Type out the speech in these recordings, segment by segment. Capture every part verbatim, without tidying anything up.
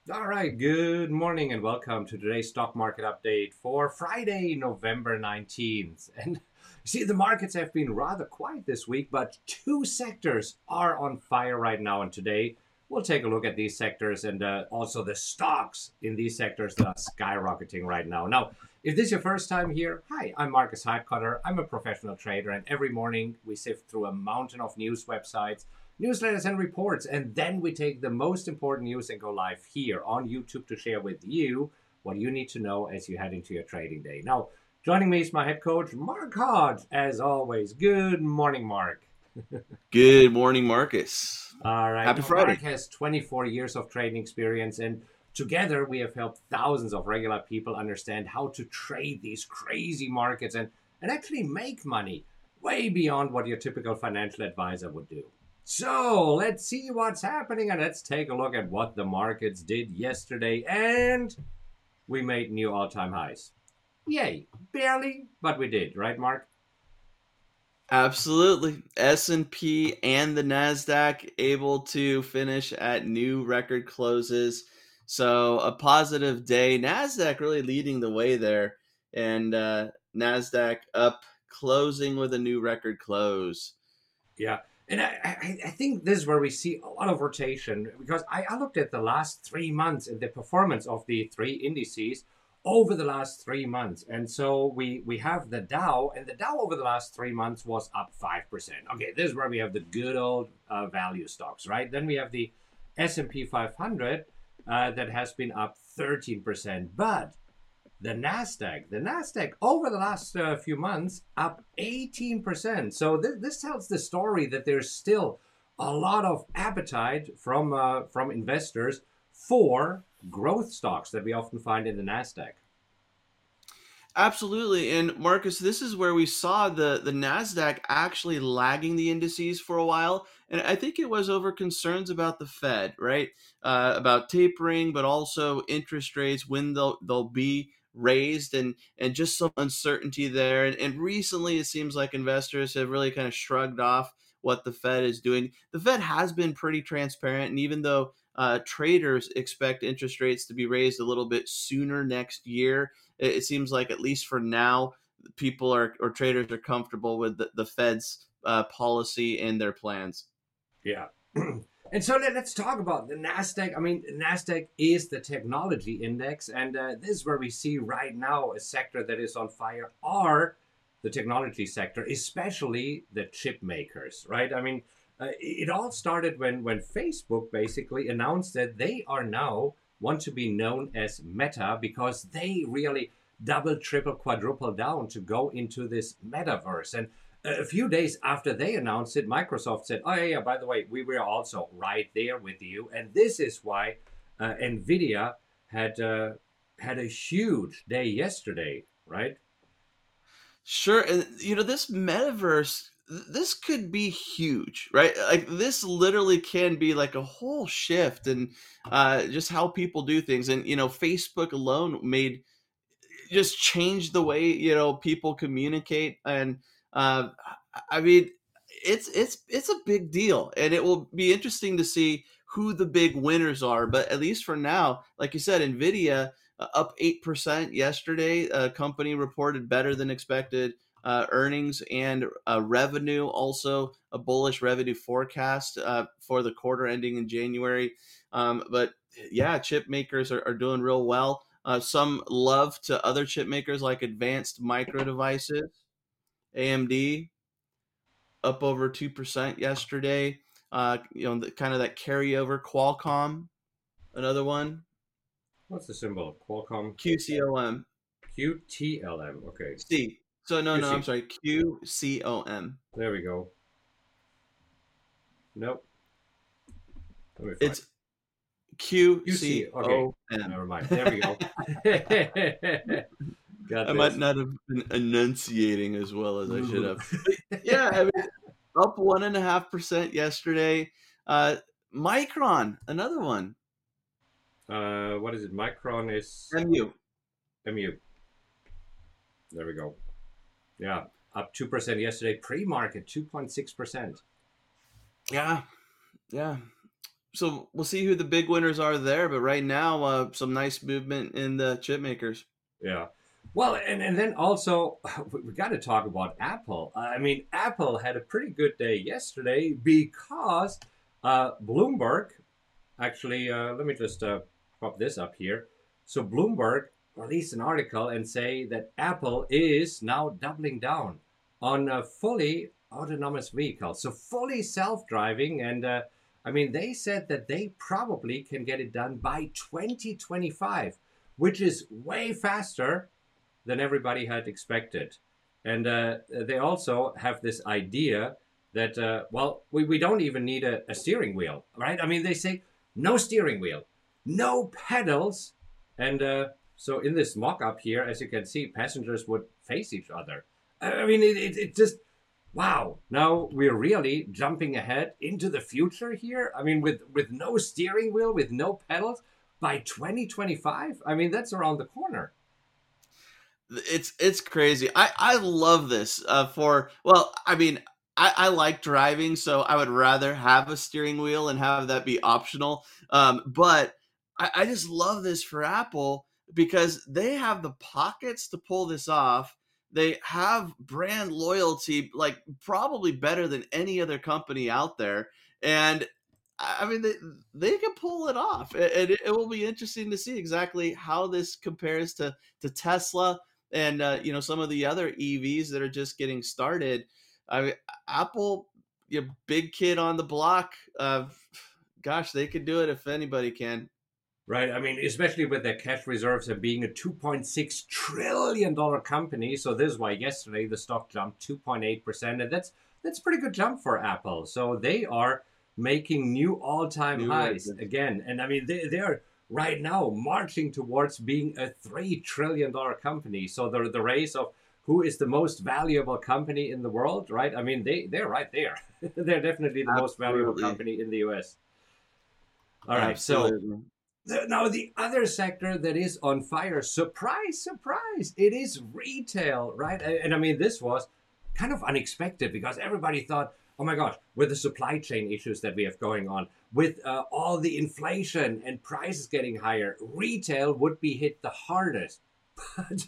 All right, good morning and welcome to today's stock market update for Friday, November nineteenth. And you see, the markets have been rather quiet this week, but two sectors are on fire right now. And today we'll take a look at these sectors and uh, also the stocks in these sectors that are skyrocketing right now. Now, if this is your first time here, hi, I'm Marcus Heitkotter. I'm a professional trader, and every morning we sift through a mountain of news websites, newsletters and reports, and then we take the most important news and go live here on YouTube to share with you what you need to know as you head into your trading day. Now, joining me is my head coach, Mark Hodge, as always. Good morning, Mark. Good morning, Marcus. All right. Happy Now, Mark Friday. has twenty-four years of trading experience, and together we have helped thousands of regular people understand how to trade these crazy markets and, and actually make money way beyond what your typical financial advisor would do. So let's see what's happening and let's take a look at what the markets did yesterday. And we made new all time highs. Yay. Barely, but we did, right, Mark? Absolutely. S and P and the Nasdaq able to finish at new record closes. So a positive day. Nasdaq really leading the way there, and uh, Nasdaq up, closing with a new record close. Yeah. And I, I, I think this is where we see a lot of rotation because I, I looked at the last three months and the performance of the three indices over the last three months. And so we, we have the Dow, and the Dow over the last three months was up five percent. Okay, this is where we have the good old uh, value stocks, right? Then we have the S and P five hundred uh, that has been up thirteen percent. But the Nasdaq, the Nasdaq over the last uh, few months up eighteen percent. So th- this tells the story that there's still a lot of appetite from uh, from investors for growth stocks that we often find in the Nasdaq. Absolutely. And Marcus, this is where we saw the, the NASDAQ actually lagging the indices for a while. And I think it was over concerns about the Fed, right? Uh, about tapering, but also interest rates, when they'll, they'll be raised, and, and just some uncertainty there. And, and recently, it seems like investors have really kind of shrugged off what the Fed is doing. The Fed has been pretty transparent. And even though uh, traders expect interest rates to be raised a little bit sooner next year, it, seems like, at least for now, people are or traders are comfortable with the, the Fed's uh, policy and their plans. Yeah. And so let, us talk about the Nasdaq. I mean, Nasdaq is the technology index, and uh, this is where we see right now a sector that is on fire are the technology sector, especially the chip makers, right? I mean, uh, it all started when when Facebook basically announced that they are now want to be known as Meta because they really double, triple, quadruple down to go into this metaverse. And a few days after they announced it, Microsoft said, "Oh yeah, yeah, by the way, we were also right there with you." And this is why uh, Nvidia had uh, had a huge day yesterday, right? Sure, and you know, this metaverse, this could be huge, right? Like, this literally can be like a whole shift in uh, just how people do things. And you know, Facebook alone made just changed the way, you know, people communicate. And uh, I mean, it's it's it's a big deal, and it will be interesting to see who the big winners are. But at least for now, like you said, Nvidia uh, up eight percent yesterday. A company reported better than expected uh, earnings and uh, revenue, also a bullish revenue forecast uh, for the quarter ending in January. Um, but yeah, chip makers are, are doing real well. Uh, some love to other chip makers like Advanced Micro Devices, A M D, up over two percent yesterday. Uh, you know, the, kind of that carryover. Qualcomm, another one. What's the symbol? Qualcomm Q C O M. Q T L M. Okay, C. So, no, no, I'm Q C. sorry. Q C O M. There we go. Nope. Let me find It's Q QC. C Okay, O M. never mind. There we go. Got I might this. not have been enunciating as well as I should Ooh. have. But yeah, I mean, up one and a half percent yesterday. Uh, Micron, another one. uh, what is it? Micron is M U. M U. There we go. Yeah, up two percent yesterday. Pre-market two point six percent. Yeah, yeah. so we'll see who the big winners are there. But right now, uh, some nice movement in the chip makers. Yeah. Well, and, and then also, we, we got to talk about Apple. I mean, Apple had a pretty good day yesterday because uh, Bloomberg, actually, uh, let me just uh, pop this up here. So, Bloomberg released an article and say that Apple is now doubling down on a fully autonomous vehicles. So, fully self driving. And uh, I mean, they said that they probably can get it done by twenty twenty-five, which is way faster than everybody had expected. And uh, they also have this idea that, uh, well, we, we don't even need a, a steering wheel, right? I mean, they say no steering wheel, no pedals. And uh, so in this mock up here, as you can see, passengers would face each other. I mean, it, it, it just, wow. Now we're really jumping ahead into the future here. I mean, with, with no steering wheel, with no pedals by twenty twenty-five. I mean, that's around the corner. It's it's crazy. I I love this. Uh, for well, I mean, I, I like driving, so I would rather have a steering wheel and have that be optional. Um, but I, I just love this for Apple because they have the pockets to pull this off. They have brand loyalty, like probably better than any other company out there, and I mean, they, they can pull it off. And it, it will be interesting to see exactly how this compares to, to Tesla and, uh, you know, some of the other E Vs that are just getting started. I mean, Apple, you big kid on the block. Uh, gosh, they could do it if anybody can. Right. I mean, especially with their cash reserves and being a two point six trillion dollars company. So this is why yesterday the stock jumped two point eight percent. And that's that's a pretty good jump for Apple. So they are making new all-time New highs records. again. And I mean, they, they're right now marching towards being a three trillion dollars company. So the, the race of who is the most valuable company in the world, right? I mean, they, they're right there. They're definitely the most valuable Absolutely. company in the U S. All right. So Absolutely. the, now the other sector that is on fire, surprise, surprise, it is retail, right? And, and I mean, this was kind of unexpected because everybody thought, oh my gosh, with the supply chain issues that we have going on, with uh, all the inflation and prices getting higher, retail would be hit the hardest. But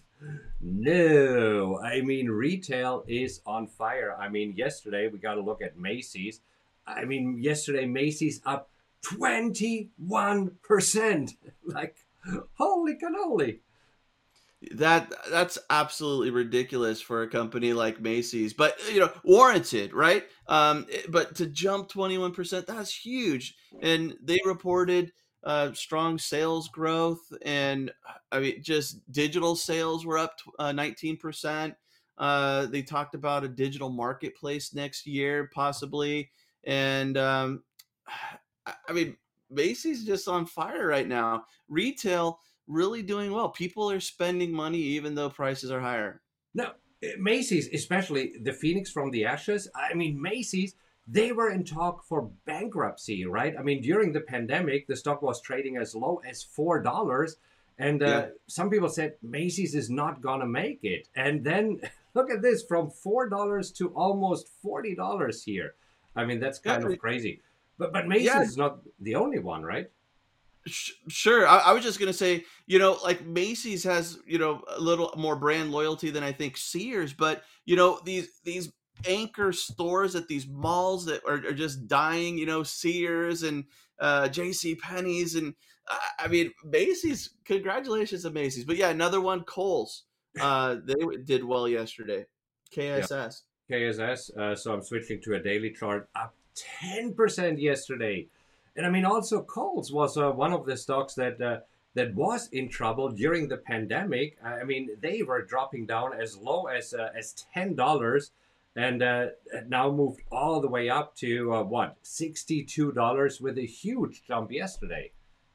no, I mean, retail is on fire. I mean, yesterday we got to look at Macy's. I mean, yesterday Macy's up twenty-one percent. Like, holy cannoli. That that's absolutely ridiculous for a company like Macy's, but you know, warranted, right? Um, it- but to jump twenty-one percent, that's huge. And they reported uh, strong sales growth, and I mean, just digital sales were up uh, nineteen percent. Uh, they talked about a digital marketplace next year, possibly, and um, I I mean, Macy's just on fire right now. Retail really doing well. People are spending money even though prices are higher. Now, Macy's, especially the Phoenix from the Ashes, I mean, Macy's, they were in talk for bankruptcy, right? I mean, during the pandemic, the stock was trading as low as four dollars. And uh, Yeah. some people said Macy's is not going to make it. And then look at this, from four dollars to almost forty dollars here. I mean, that's Yeah. kind of crazy. But, but Macy's Yeah. is not the only one, right? sh- Sure. I, I was just going to say, you know, like Macy's has, you know, a little more brand loyalty than I think Sears, but, you know, these, these, anchor stores at these malls that are, are just dying, you know, Sears and uh, J C Penney's. And uh, I mean, Macy's, congratulations to Macy's. But yeah, another one, Kohl's. Uh, they did well yesterday. K S S. K S S. Uh, so I'm switching to a daily chart, up ten percent yesterday. And I mean, also Coles was uh, one of the stocks that uh, that was in trouble during the pandemic. I mean, they were dropping down as low as uh, as ten dollars, and uh, now moved all the way up to uh, what sixty-two dollars with a huge jump yesterday.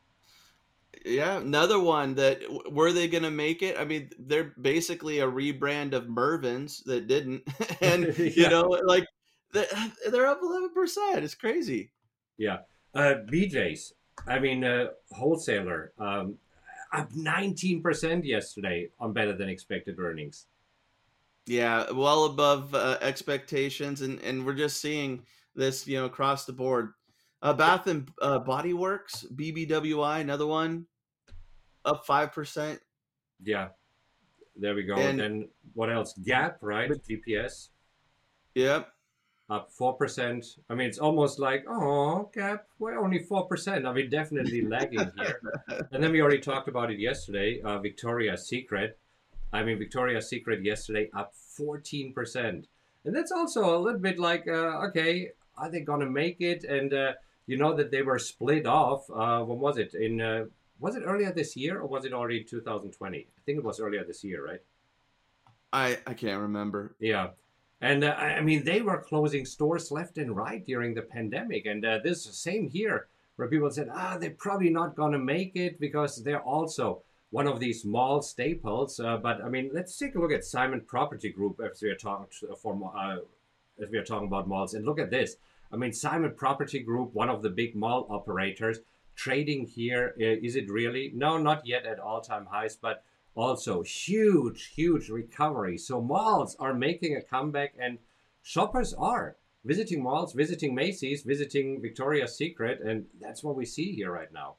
Yeah, another one that were they going to make it? I mean, they're basically a rebrand of Mervin's that didn't, and you Yeah, know, like they're they're up eleven percent. It's crazy. yeah. Uh, B J's. I mean, uh, wholesaler um, up nineteen percent yesterday on better than expected earnings. Yeah, well above uh, expectations, and and we're just seeing this, you know, across the board. Uh, Bath and uh, Body Works, B B W I, another one, up five percent. Yeah, there we go. And Then what else? Gap, right? G P S yep. up four percent. I mean, it's almost like, oh, Gap, we're only four percent. I mean, definitely lagging here. And then we already talked about it yesterday. Uh, Victoria's Secret. I mean, Victoria's Secret yesterday up fourteen percent. And that's also a little bit like, uh, okay, are they going to make it? And uh, you know that they were split off. Uh, when was it? In uh, Was it earlier this year or was it already two thousand twenty? I think it was earlier this year, right? I, I can't remember. Yeah. And uh, I mean, they were closing stores left and right during the pandemic. And uh, this same here, where people said, ah, they're probably not going to make it because they're also one of these mall staples. Uh, but I mean, let's take a look at Simon Property Group as we are talking for uh, as we are talking about malls. And look at this. I mean, Simon Property Group, one of the big mall operators, trading here. Uh, is it really? No, not yet at all-time highs, but also huge, huge recovery. So malls are making a comeback, and shoppers are visiting malls, visiting Macy's, visiting Victoria's Secret, and that's what we see here right now.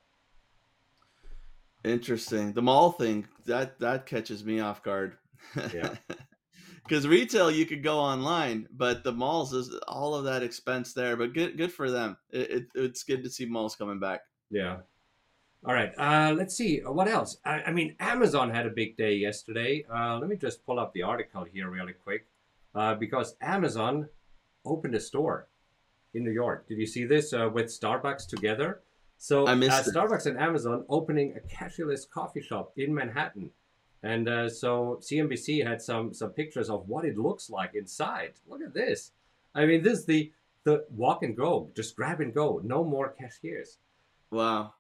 Interesting. The mall thing, that that catches me off guard. Yeah. Because retail, you could go online, but the malls is all of that expense there. But good, good for them. It, it, it's good to see malls coming back. Yeah. All right. Uh, let's see what else. I, I mean, Amazon had a big day yesterday. Uh, let me just pull up the article here really quick, uh, because Amazon opened a store in New York. Did you see this uh, with Starbucks together? So I uh, missed it. Starbucks and Amazon opening a cashierless coffee shop in Manhattan. And uh, so C N B C had some some pictures of what it looks like inside. Look at this. I mean, this is the, the walk and go, just grab and go. No more cashiers. Wow.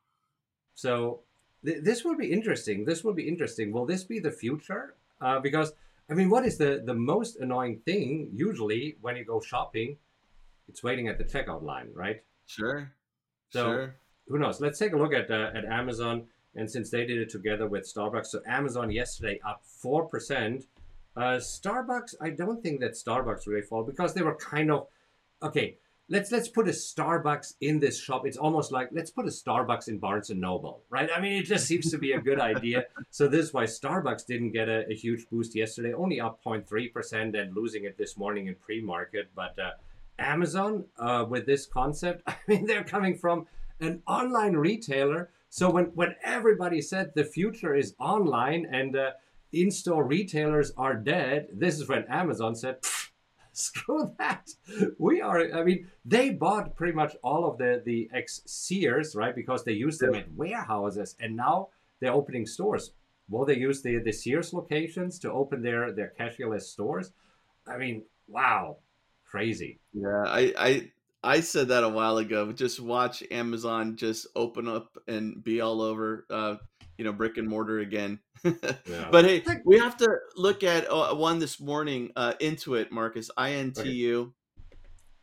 So th- this will be interesting. This will be interesting. Will this be the future? Uh, because, I mean, what is the, the most annoying thing usually when you go shopping? It's waiting at the checkout line, right? Sure. So sure. Who knows? Let's take a look at uh, at Amazon. And since they did it together with Starbucks, so Amazon yesterday up four percent. Uh, Starbucks, I don't think that Starbucks really fall because they were kind of, okay, let's let's put a Starbucks in this shop. It's almost like, let's put a Starbucks in Barnes and Noble, right? I mean, it just seems to be a good idea. So this is why Starbucks didn't get a, a huge boost yesterday, only up zero point three percent and losing it this morning in pre-market. But uh, Amazon, uh, with this concept, I mean, they're coming from an online retailer. So when, when everybody said the future is online and uh, in-store retailers are dead, this is when Amazon said, screw that. We are, I mean, they bought pretty much all of the, the ex-Sears, right? Because they used them at warehouses and now they're opening stores. Will they use the, the Sears locations to open their, their cashierless stores? I mean, wow, crazy. Yeah, I, I I said that a while ago. Just watch Amazon just open up and be all over, uh, you know, brick and mortar again. Yeah. But hey, we have to look at uh, one this morning. Uh, Intuit, Marcus, I N T U. Okay.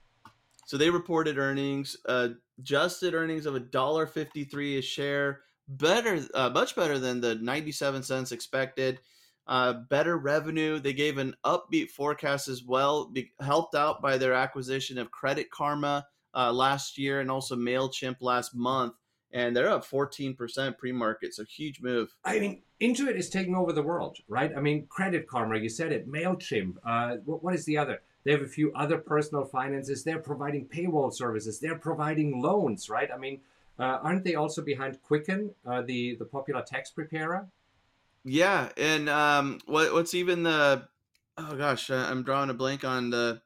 So they reported earnings, uh, adjusted earnings of a dollar fifty three a share, better, uh, much better than the ninety seven cents expected. Uh, better revenue. They gave an upbeat forecast as well, be, helped out by their acquisition of Credit Karma uh, last year and also MailChimp last month. And they're up fourteen percent pre-market, so huge move. I mean, Intuit is taking over the world, right? I mean, Credit Karma, you said it, MailChimp. Uh, what, what is the other? They have a few other personal finances. They're providing payroll services. They're providing loans, right? I mean, uh, aren't they also behind Quicken, uh, the, the popular text preparer? Yeah, and um, what what's even the oh gosh, I'm drawing a blank on the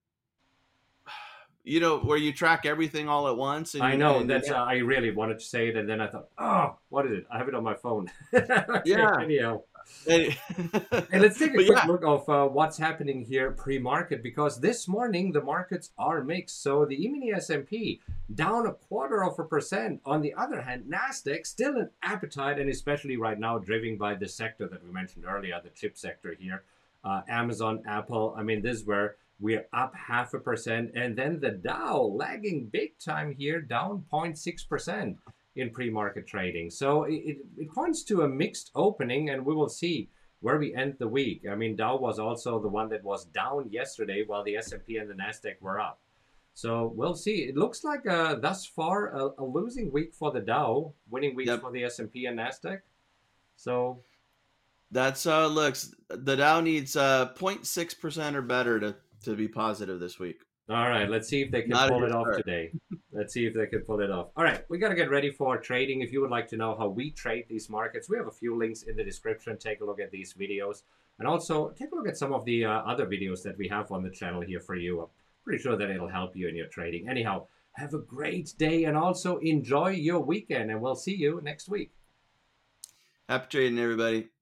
you know where you track everything all at once. And I know and, that's yeah. uh, I really wanted to say it, and then I thought, oh, what is it? I have it on my phone. Yeah. Anyhow. And, and let's take a quick yeah. look of uh, what's happening here pre-market, because this morning the markets are mixed. So the E-mini S and P down a quarter of a percent. On the other hand, NASDAQ still an appetite, and especially right now driven by the sector that we mentioned earlier, the chip sector here. Uh, Amazon, Apple, I mean, this is where we're up half a percent. And then the Dow lagging big time here, down zero point six percent. In pre-market trading. So it, it points to a mixed opening, and we will see where we end the week. I mean, Dow was also the one that was down yesterday while the S and P and the NASDAQ were up. So we'll see. It looks like uh, thus far a, a losing week for the Dow, winning weeks Yep. for the S and P and Nasdaq. So That's how it looks. The Dow needs uh zero point six percent or better to, to be positive this week. all right, let's see if they can Not a pull good it off start. today. Let's see if they can pull it off. All right, we got to get ready for trading. If you would like to know how we trade these markets, we have a few links in the description. Take a look at these videos. And also take a look at some of the uh, other videos that we have on the channel here for you. I'm pretty sure that it'll help you in your trading. Anyhow, have a great day and also enjoy your weekend. And we'll see you next week. Happy trading, everybody.